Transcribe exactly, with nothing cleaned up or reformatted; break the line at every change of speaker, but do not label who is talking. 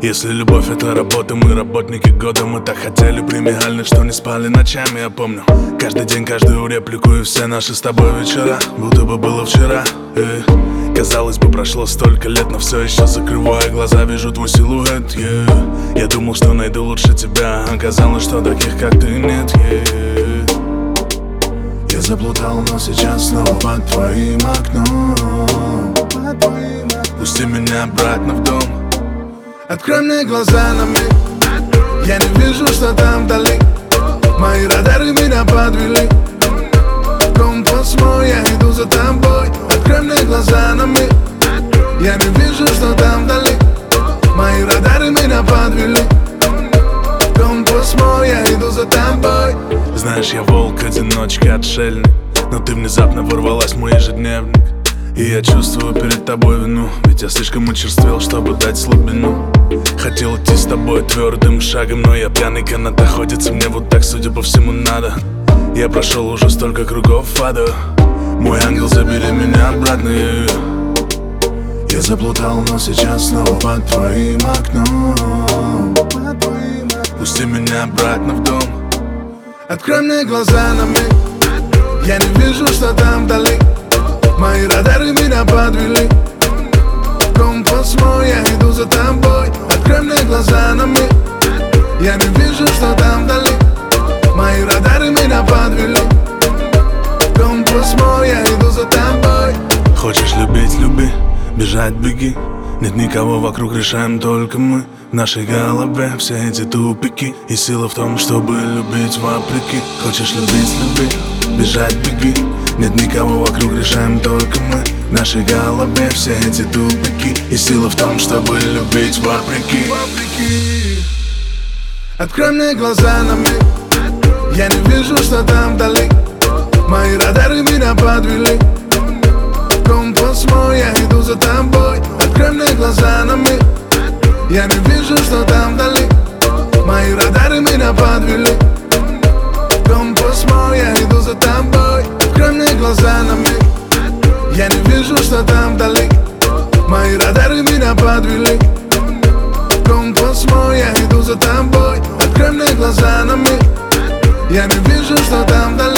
Если любовь это работа, мы работники года. Мы так хотели премиальных, что не спали ночами. Я помню каждый день, каждую реплику и все наши с тобой вечера, будто бы было вчера. И казалось бы, прошло столько лет, но все еще закрывая глаза, вижу твой силуэт. yeah. Я думал, что найду лучше тебя, оказалось, что таких как ты нет. yeah. Я заплутал, но сейчас снова под твоим окном. Пусти меня обратно в дом. Открой мне глаза на миг. Я не вижу, что там вдали. Мои радары меня подвели. Компас мой, я иду за тобой. Открой мне глаза на миг. Я не вижу, что там вдали. Мои радары меня подвели. Компас мой, я иду за тобой. Знаешь, я волк, одиночка, отшельник, но ты внезапно ворвалась в мой ежедневник. И я чувствую перед тобой вину, ведь я слишком очерствел, чтобы дать слабину. Хотел идти с тобой твердым шагом, но я пьяный, канатоходец, мне вот так, судя по всему, надо. Я прошел уже столько кругов ада. Мой ангел, забери меня обратно. Я заплутал, но сейчас снова под твоим окном. Пусти меня обратно в дом. Открой мне глаза на миг. Я не вижу, что там вдали. Мои радары меня подвели. Компас мой, я иду за тобой. Открой мне глаза на миг. Я не вижу, что там вдали. Мои радары меня подвели. Компас мой, я иду за тобой. Хочешь любить, люби, бежать, беги. Нет никого вокруг, решаем только мы. В нашей голове все эти тупики. И сила в том, чтобы любить вопреки. Хочешь любить, люби, бежать, беги. Нет никого вокруг, решаем только мы. В нашей голове все эти тупики. И сила в том, чтобы любить вопреки. Открой мне глаза на миг. Я не вижу, что там вдали. Мои радары меня подвели. Компас мой, я иду за тобой. Открой мне глаза на миг. Я не вижу, что там вдали. Мои радары меня подвели. Компас мой, я иду за тобой. Открой мне глаза на миг. Я не вижу, что там вдали. Мои радары меня подвели. Компас мой, я иду за тобой. Открой мне глаза на миг. Я не вижу, что там вдали.